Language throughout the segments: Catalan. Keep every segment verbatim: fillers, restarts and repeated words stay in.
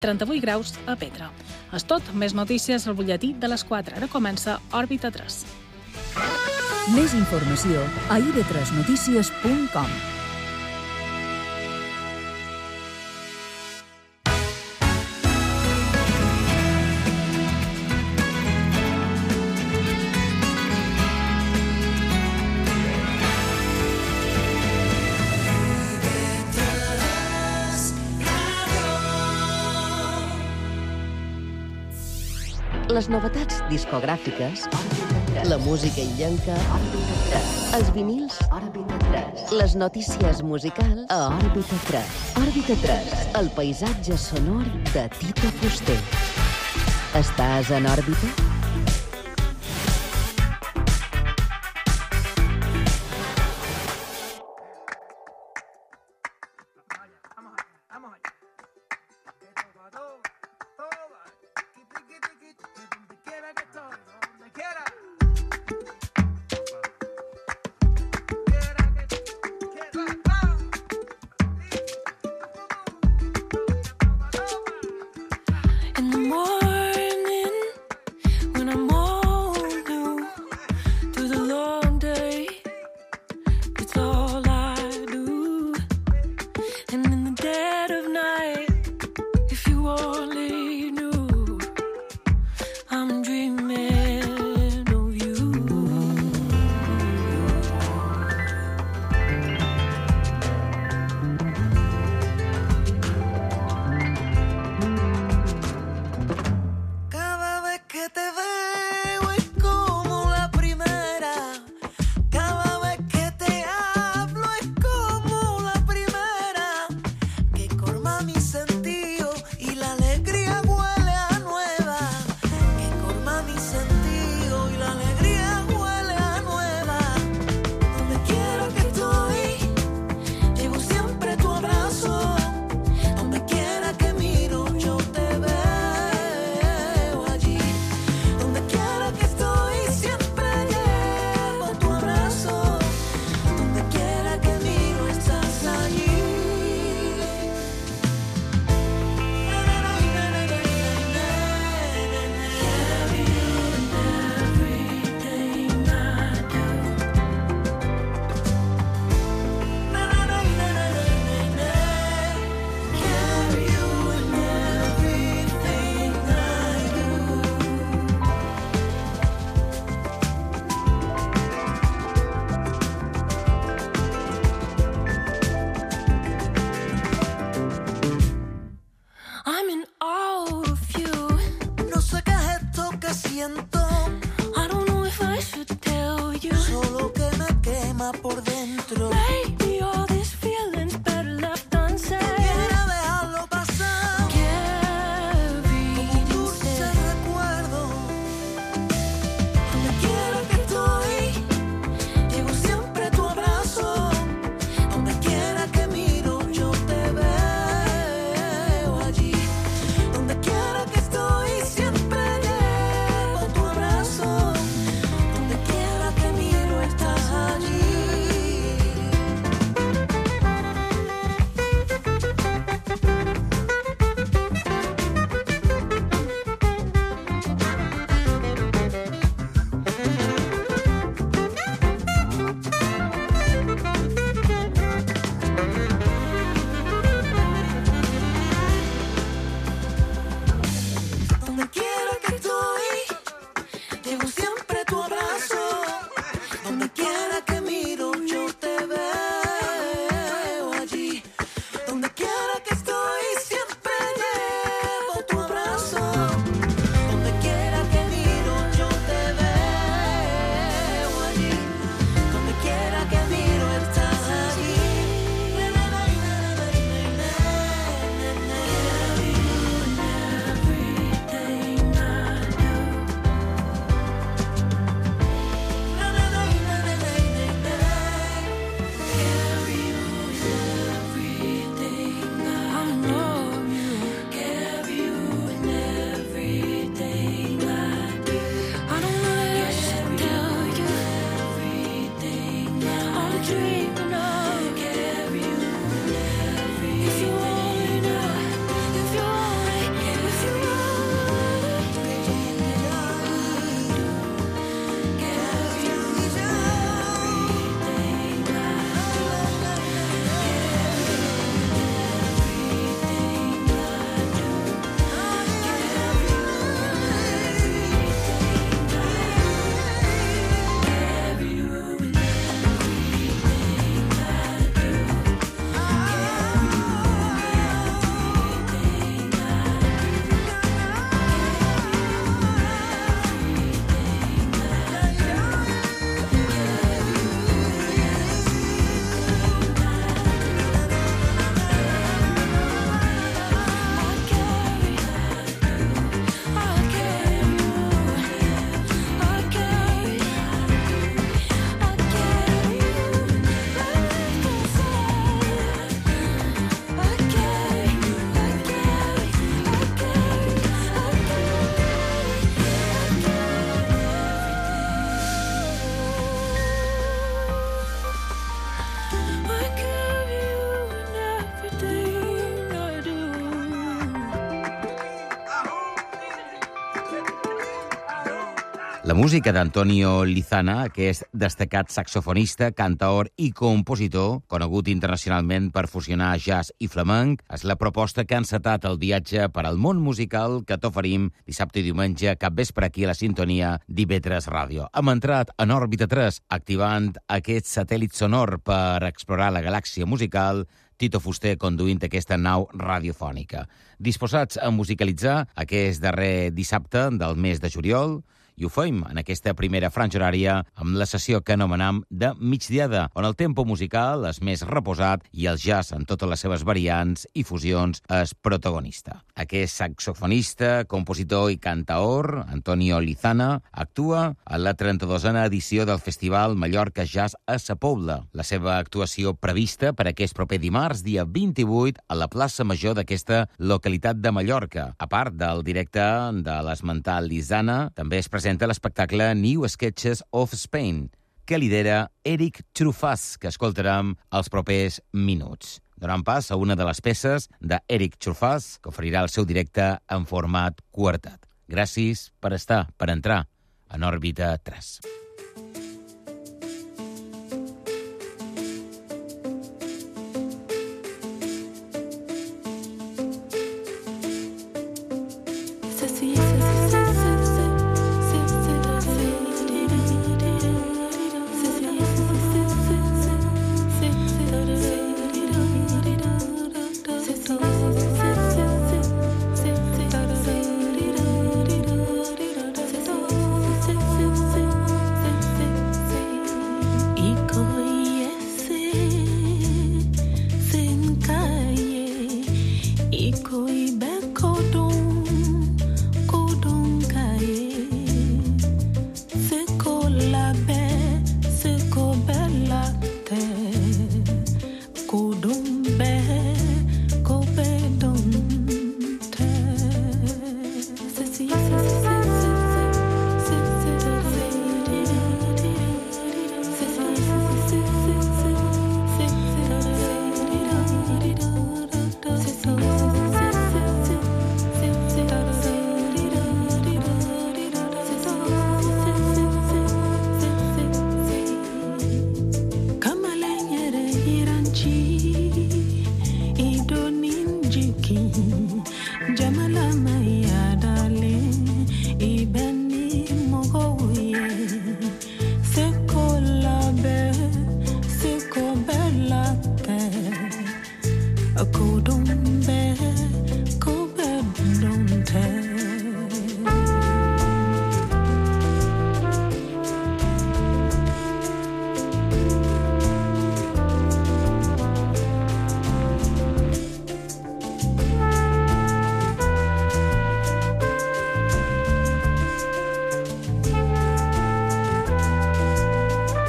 trenta-vuit graus a Petra. És tot, més notícies al butlletí de les quatre. Ara comença Òrbita tres. Més informació a i de tres notícies punt com. Les novetats discogràfiques, la música illenca, els vinils, les notícies musicals a Òrbita tres. Òrbita tres, el paisatge sonor de Tito Fuster. Estàs en òrbita? La música d'Antonio Lizana, que és destacat saxofonista, cantaor i compositor, conegut internacionalment per fusionar jazz i flamenc, és la proposta que ha encetat el viatge per al món musical que t'oferim dissabte i diumenge cap vespre aquí a la sintonia d'I V tres Ràdio. Hem entrat en òrbita tres, activant aquest satèl·lit sonor per explorar la galàxia musical, Tito Fuster conduint aquesta nau radiofònica. Disposats a musicalitzar aquest darrer dissabte del mes de juliol, i ho fem en aquesta primera franja horària amb la sessió que anomenam de migdiada, on el tempo musical és més reposat i el jazz, en totes les seves variants i fusions, és protagonista. Aquest saxofonista, compositor i cantaor, Antonio Lizana, actua a la trenta-dosena edició del Festival Mallorca Jazz a Sa Pobla. La seva actuació prevista per aquest proper dimarts, dia vint-i-vuit, a la plaça Major d'aquesta localitat de Mallorca. A part del directe de l'esmentat Lizana, també es presenta l'espectacle New Sketches of Spain, que lidera Eric Truffaut, que escoltarem els propers minuts. Donant pas a una de les peces d'Eric Truffaut, que oferirà el seu directe en format quartet. Gràcies per estar, per entrar en òrbita tres.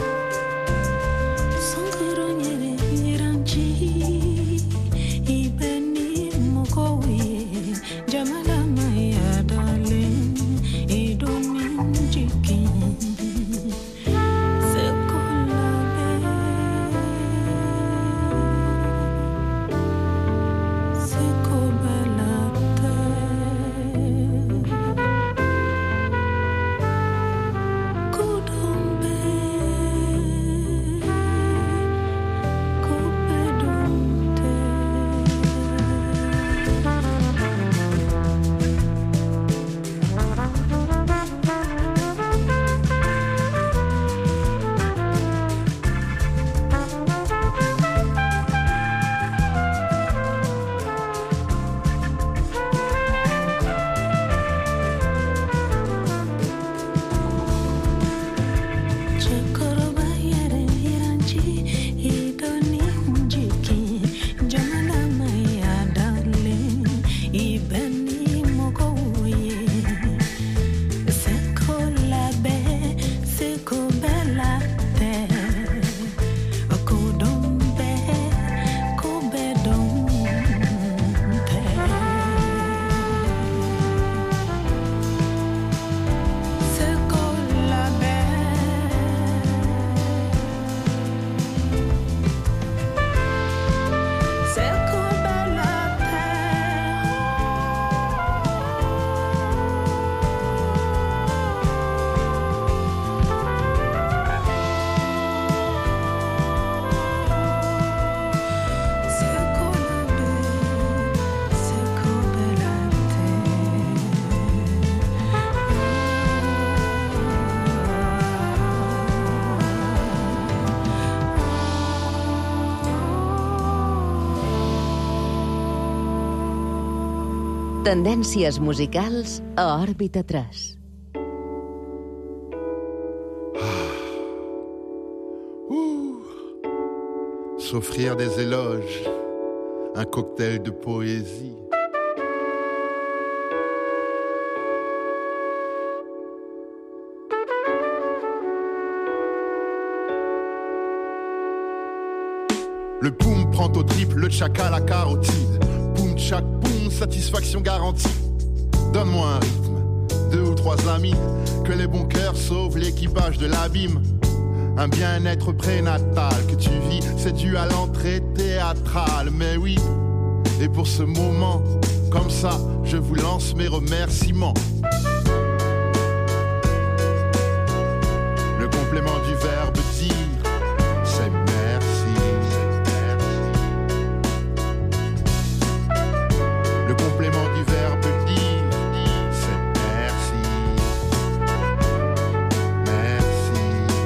Ibe Tendències musicals a Òrbita tres. S'offrir des éloges, un cocktail de poésie. Le poum prend au triple, le tchaka la carotide. Poum tchak poum, satisfaction garantie. Donne-moi un rythme, deux ou trois amis, que les bons cœurs sauvent l'équipage de l'abîme. Un bien-être prénatal que tu vis, c'est dû à l'entrée théâtrale. Mais oui, et pour ce moment, comme ça, je vous lance mes remerciements. Le complément du verbe dire, c'est merci. Le complément du verbe dire, c'est merci. Merci.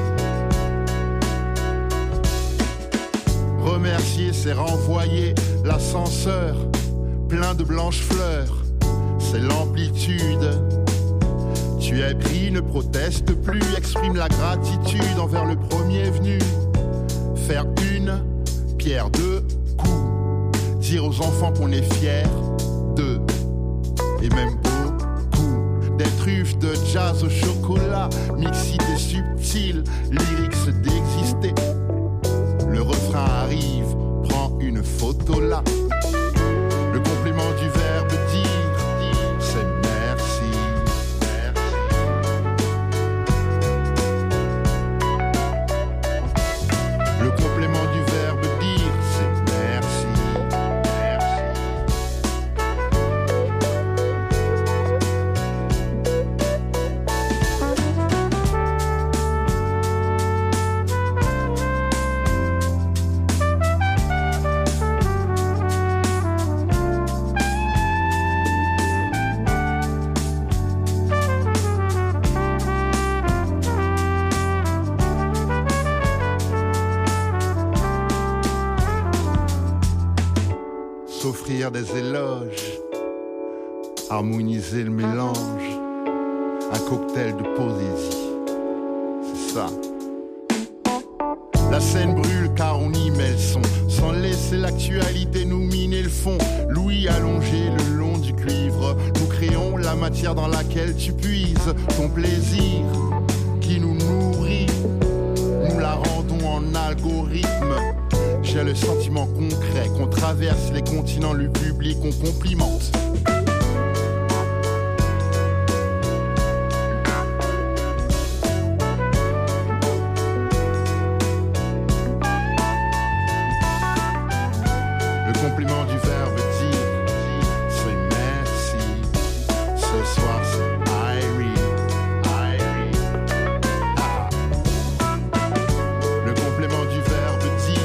Remercier, c'est renvoyer l'ascenseur plein de blanches fleurs. C'est l'amplitude. Tu es pris, ne proteste plus, exprime la gratitude envers le premier venu. Faire une pierre deux coups. Dire aux enfants qu'on est fiers d'eux. Et même beaucoup. Des truffes de jazz au chocolat, mixité subtile, lyrics d'exister. Le refrain arrive, prends une photo là. Le complément du verbe dire, c'est merci. Le complément du verbe dire, c'est merci. S'offrir des éloges, harmoniser le mélange, un cocktail de poésie, c'est ça. La scène brûle car on y met le son, sans laisser l'actualité nous miner le fond. Louis allongé le long du cuivre, nous créons la matière dans laquelle tu puises ton plaisir qui nous nourrit, nous la rendons en algorithme. J'ai le sentiment concret qu'on traverse les continents, le public on complimente. Le complément du verbe dire, c'est merci. Ce soir c'est Irie, Irie. Ah. Le complément du verbe dire,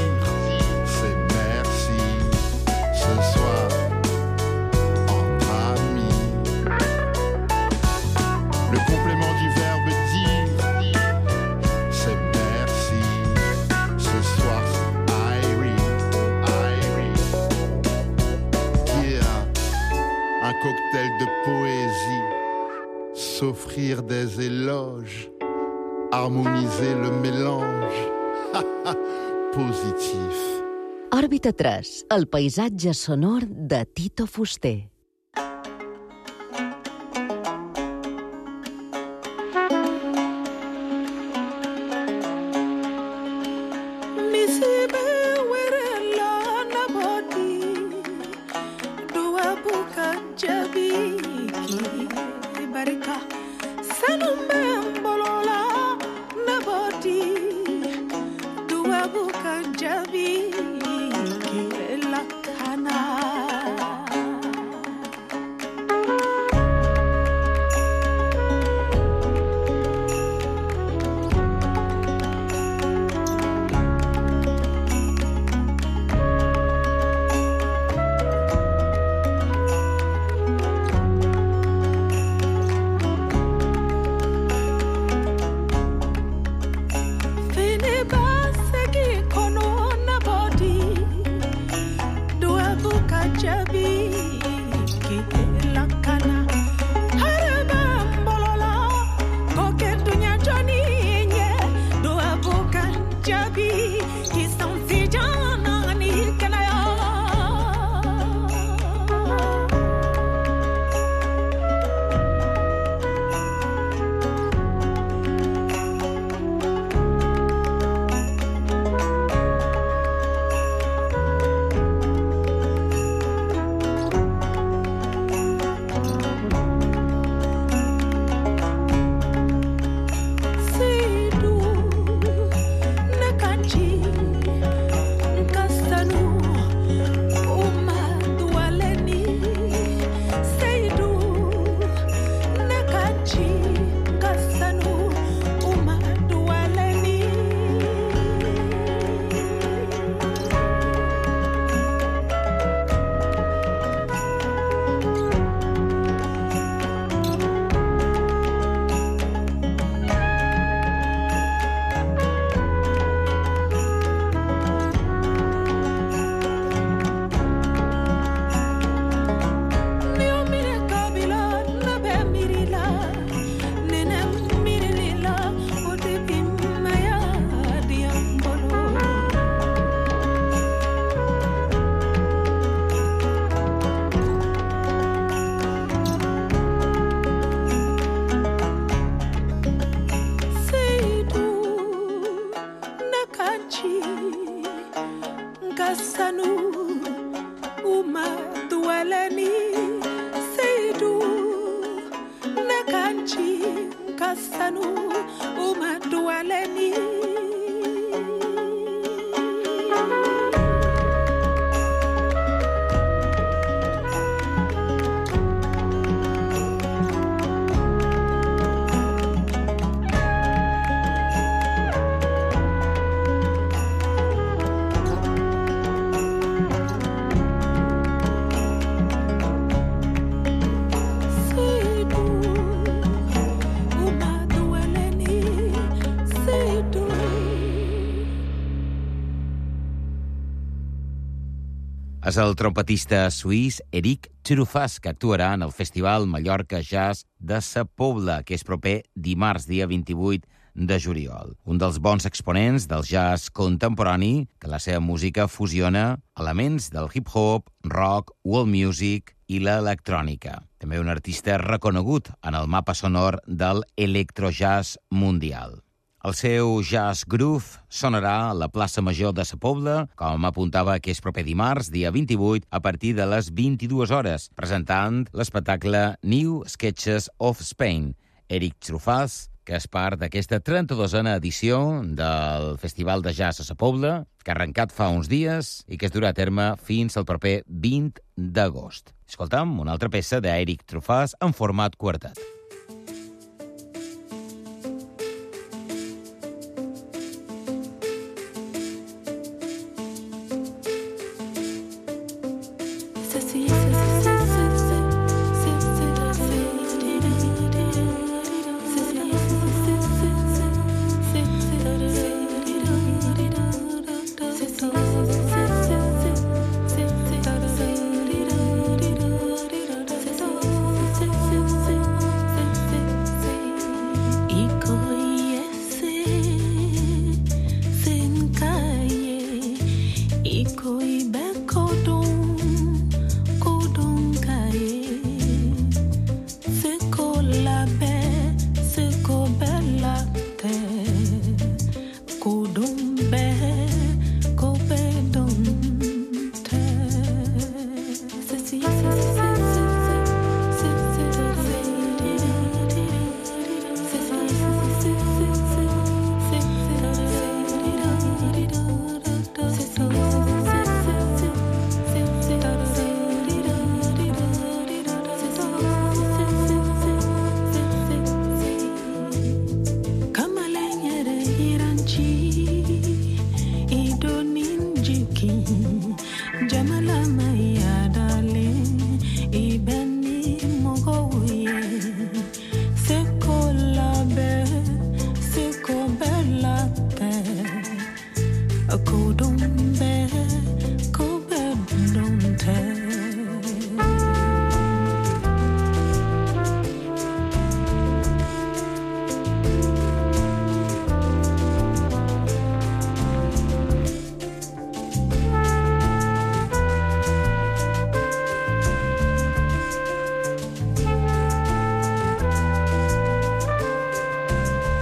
cocktail de poésie, s'offrir des éloges, harmoniser le mélange, positif. Òrbita tres, el paisatge sonor de Tito Fuster. És el trompetista suís Eric Truffaut, que actuarà en el Festival Mallorca Jazz de Sa Pobla, que és proper dimarts, dia vint-i-vuit de juliol. Un dels bons exponents del jazz contemporani, que la seva música fusiona elements del hip-hop, rock, world music i l'electrònica. També un artista reconegut en el mapa sonor del electrojazz mundial. El seu jazz groove sonarà a la plaça Major de Sa Pobla, com apuntava que és proper dimarts, dia vint-i-vuit, a partir de les vint-i-dues hores, presentant l'espectacle New Sketches of Spain. Eric Truffaut, que és part d'aquesta trenta-dosena edició del Festival de Jazz a Sa Pobla, que ha arrencat fa uns dies i que es durà a terme fins al proper vint d'agost. Escoltam una altra peça d'Eric Truffaut en format quartet.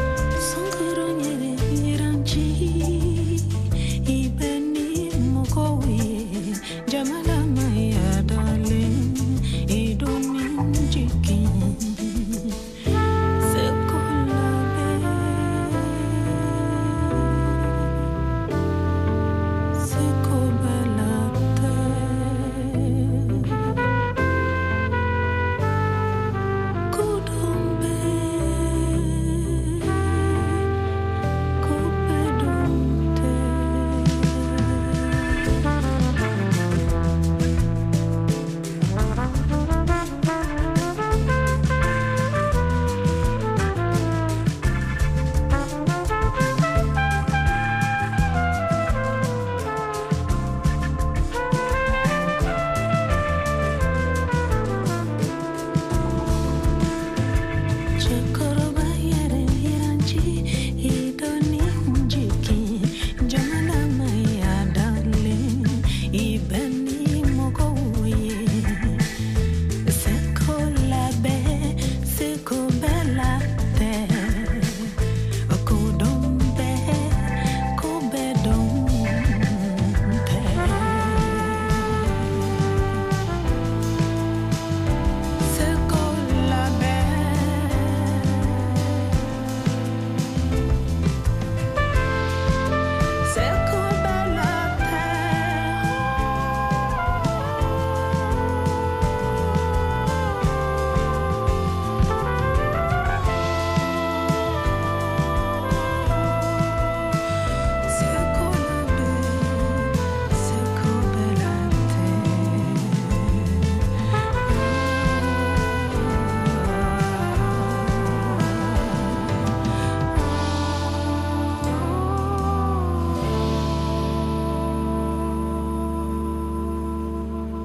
Go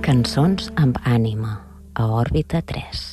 Cançons amb ànima, a Òrbita tres.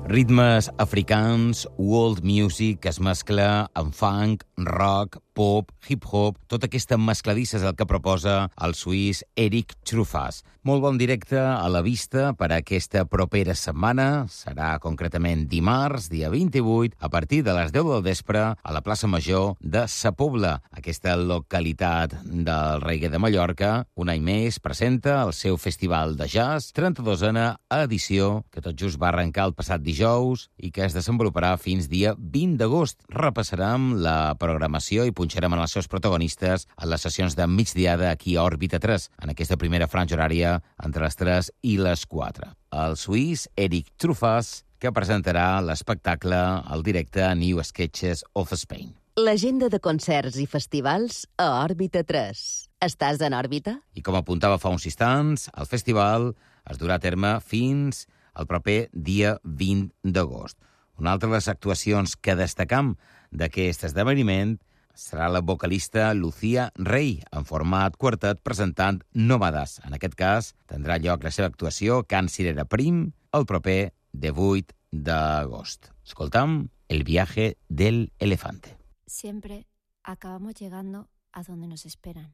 Ritmes africans, world music, que es mescla amb funk, rock, pop, hip-hop, tota aquesta mescladissa és el que proposa el suís Eric Truffaz. Molt bon directe a la vista per a aquesta propera setmana. Serà concretament dimarts, dia vint-i-vuit, a partir de les deu del vespre, a la plaça Major de Sa Pobla. Aquesta localitat del reggae de Mallorca, un any més, presenta el seu festival de jazz, trenta-dosena edició, que tot just va arrencar el passat dijous i que es desenvoluparà fins dia vint d'agost. Repassarem la programació i punxarem en els seus protagonistes a les sessions de migdiada aquí a Òrbita tres, en aquesta primera franja horària entre les tres i les quatre. El suís Eric Truffaz, que presentarà l'espectacle al directe New Sketches of Spain. L'agenda de concerts i festivals a Òrbita tres. Estàs en òrbita? I com apuntava fa uns instants, el festival es durà a terme fins el proper dia vint d'agost. Una altra de les actuacions que destacam d'aquest esdeveniment serà la vocalista Lucía Rey, en format quartet, presentant Nòmades. En aquest cas, tindrà lloc la seva actuació Can Cirera Prim el proper divuit d'agost. Escoltam El viaje del elefante. Siempre acabamos llegando a donde nos esperan.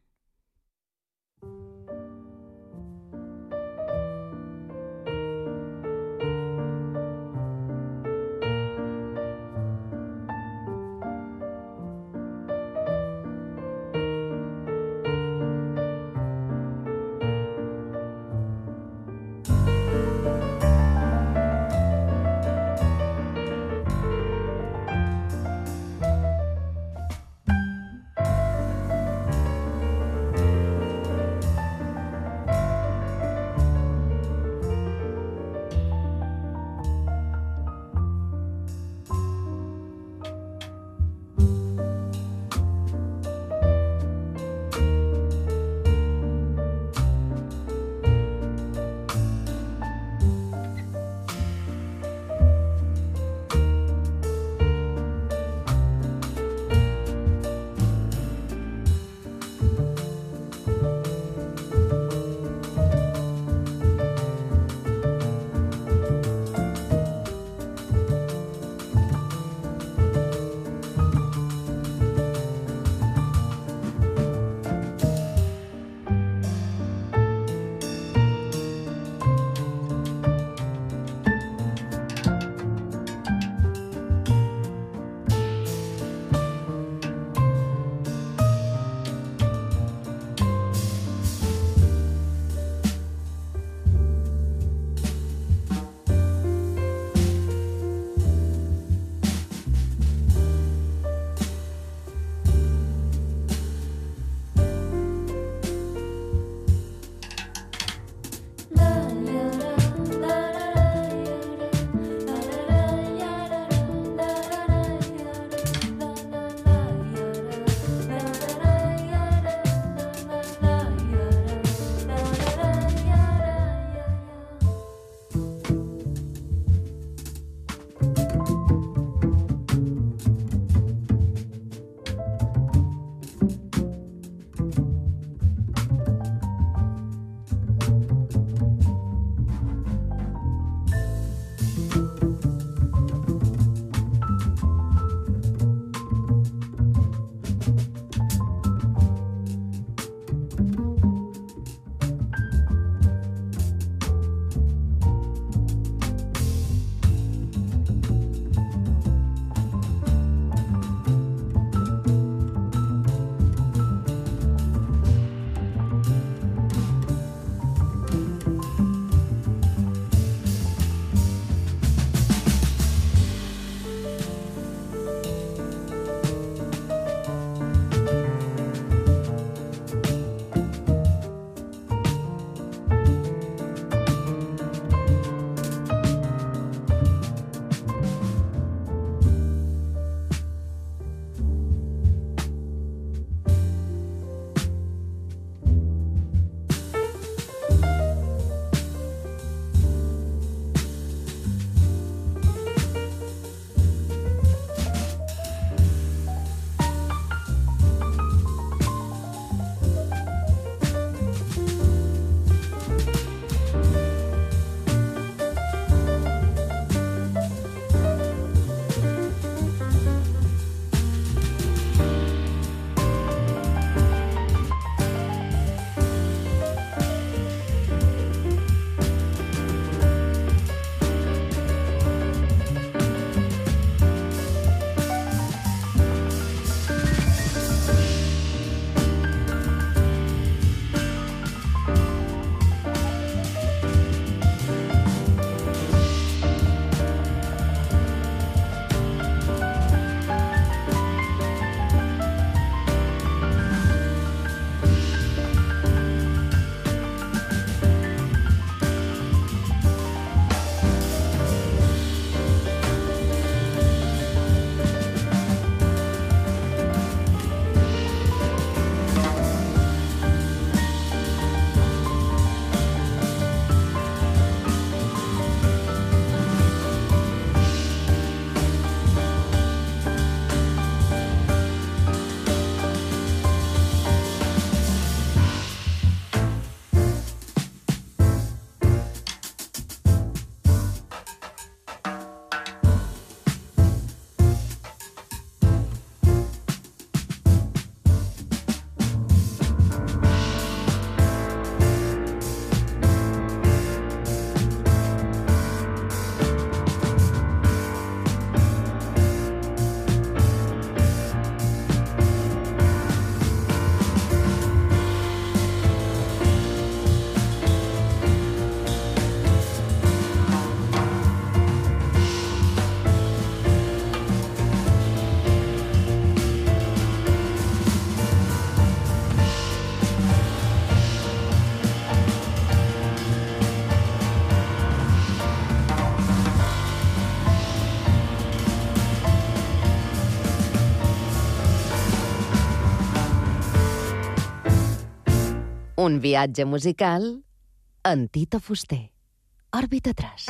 Un viatge musical en Tito Fuster. Òrbita tres.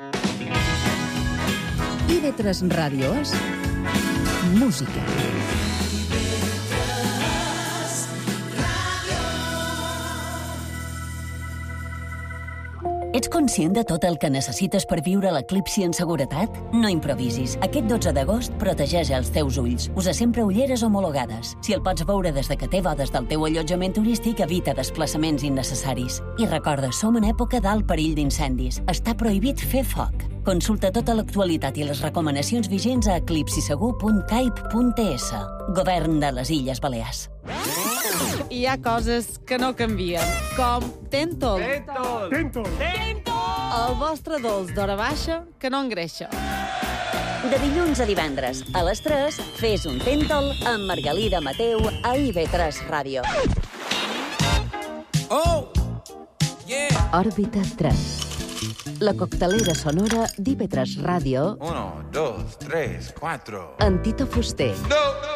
I de tres Ràdio és música. Ets conscient de tot el que necessites per viure l'eclipsi en seguretat? No improvisis. Aquest dotze d'agost protegeix els teus ulls. Usa sempre ulleres homologades. Si el pots veure des de que té bodes del teu allotjament turístic, evita desplaçaments innecessaris. I recorda, som en època d'alt perill d'incendis. Està prohibit fer foc. Consulta tota l'actualitat i les recomanacions vigents a eclipsisegur punt caip punt es. Govern de les Illes Balears. Hi ha coses que no canvien, com Tentol. Tentol! Tentol! Tentol! El vostre dolç d'hora baixa que no engreixa. De dilluns a divendres, a les tres, fes un Tentol amb Margalida Mateu a I V tres Ràdio. Oh! Yeah! Òrbita tres. La coctelera sonora d'I V tres Ràdio. Uno, dos, tres, cuatro. En Tito Fuster. No, no!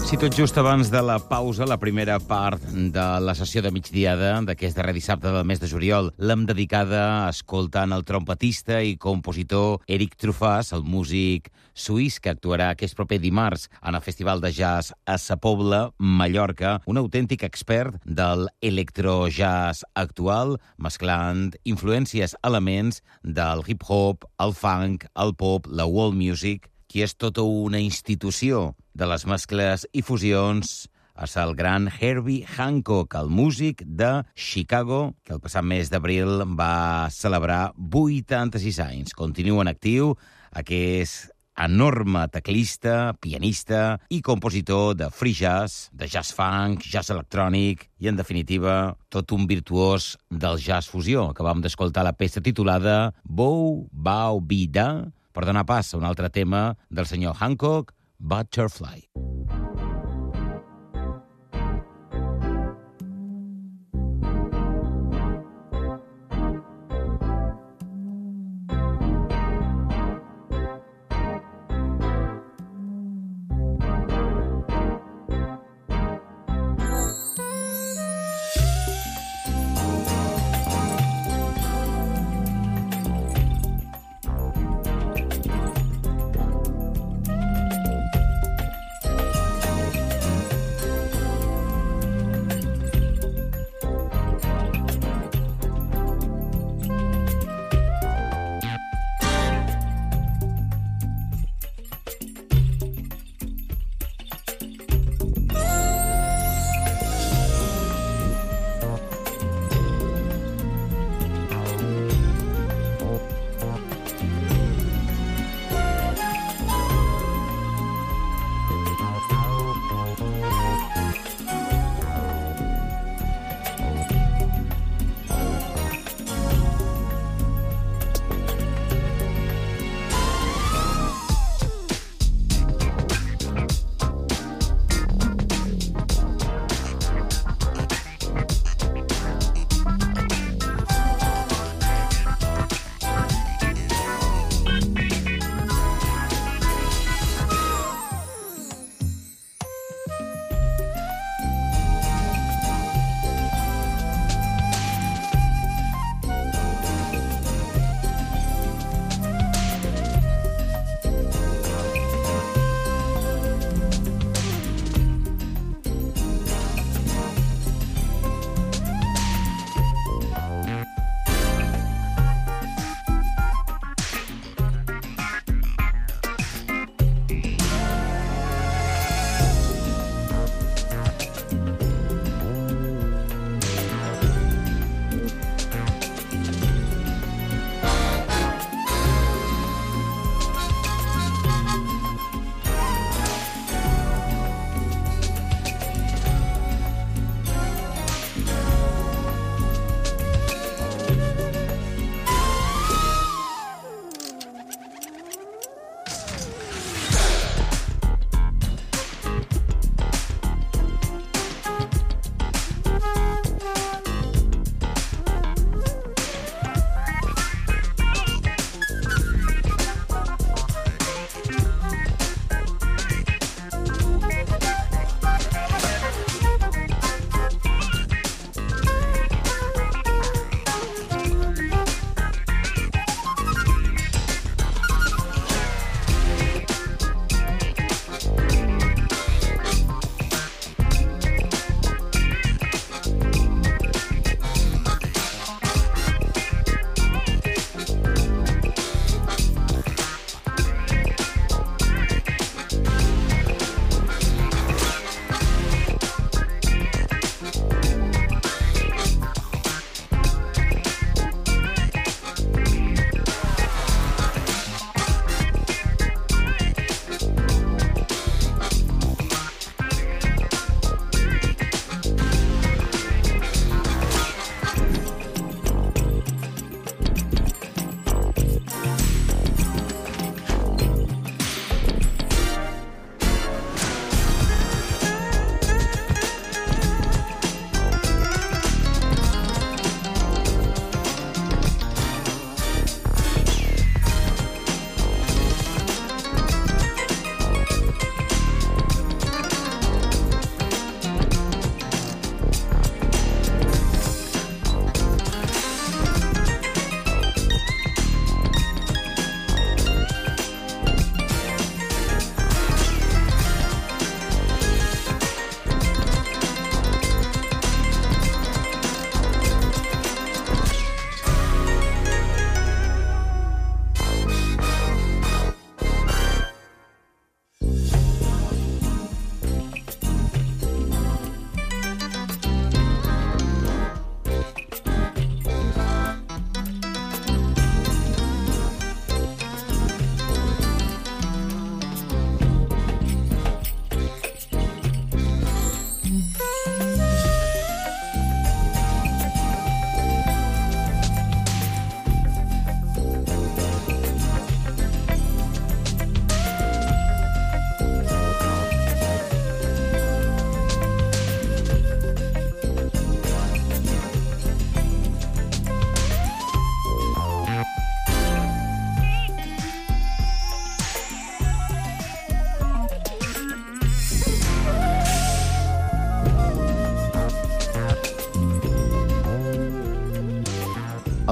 Si tot just abans de la pausa, la primera part de la sessió de migdiada d'aquest darrer dissabte del mes de juliol l'hem dedicada escoltant el trompetista i compositor Eric Truffaz, el músic suís que actuarà aquest proper dimarts en el Festival de Jazz a Sa Pobla, Mallorca, un autèntic expert del electrojazz actual, mesclant influències, elements del hip-hop, el funk, el pop, la world music, qui és tota una institució de les mescles i fusions, és el gran Herbie Hancock, el músic de Chicago, que el passat mes d'abril va celebrar vuitanta-sis anys. Continua en actiu aquest enorme teclista, pianista i compositor de free jazz, de jazz funk, jazz electrònic i, en definitiva, tot un virtuós del jazz fusió. Acabam d'escoltar la peça titulada Bow Bow Bida, per donar pas a un altre tema del senyor Hancock, Butterfly.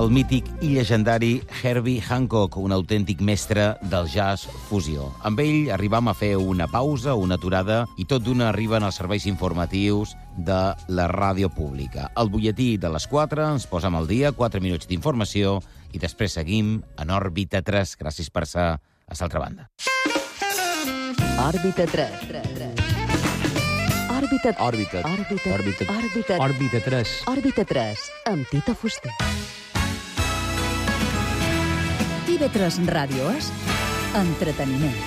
el mític i llegendari Herbie Hancock, un autèntic mestre del jazz fusió. Amb ell arribam a fer una pausa, una aturada, i tot d'una arriben els serveis informatius de la ràdio pública. El butlletí de les quatre, ens posem al dia, quatre minuts d'informació, i després seguim en Òrbita tres. Gràcies per ser a l'altra banda. Òrbita tres. Òrbita... Òrbita. Òrbita... Òrbita... Òrbita... Òrbita tres. Òrbita tres, amb Tito Fuster. I ve tres Ràdio és entreteniment.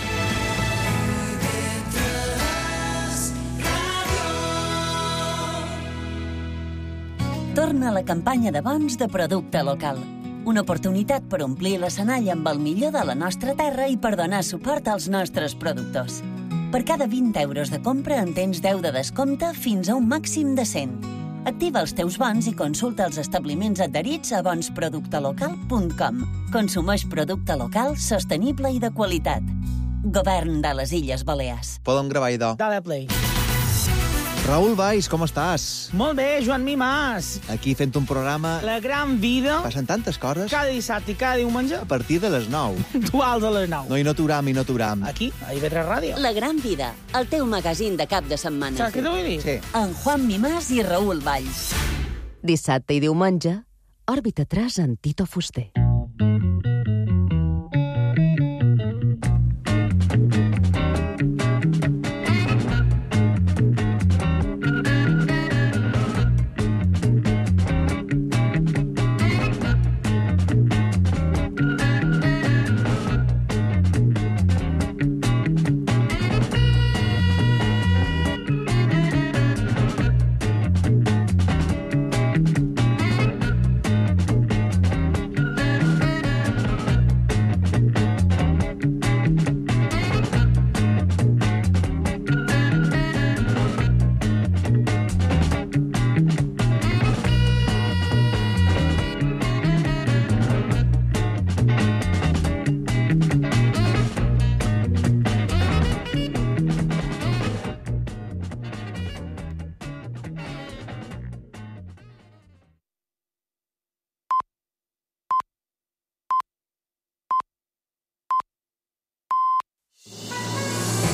Torna la campanya de bons de producte local. Una oportunitat per omplir l'escenari amb el millor de la nostra terra i per donar suport als nostres productors. Per cada vint euros de compra en tens deu de descompte fins a un màxim de cent. Activa els teus bons i consulta els establiments adherits a bons producte local punt com. Consumeix producte local, sostenible i de qualitat. Govern de les Illes Balears. Podem gravar, idò. Dale play. Raül Valls, com estàs? Molt bé, Joan Mimàs. Aquí fent un programa... La gran vida. Passen tantes coses. Cada dissabte i cada diumenge. A partir de les nou. Duals a les nou. No, i no t'uram, i no t'uram. Aquí, a I V tres Ràdio. La gran vida, el teu magazín de cap de setmana. Saps què t'ho vull dir? Sí. En Juan Mimàs i Raül Valls. Dissabte i diumenge, Òrbita tres amb Tito Fuster.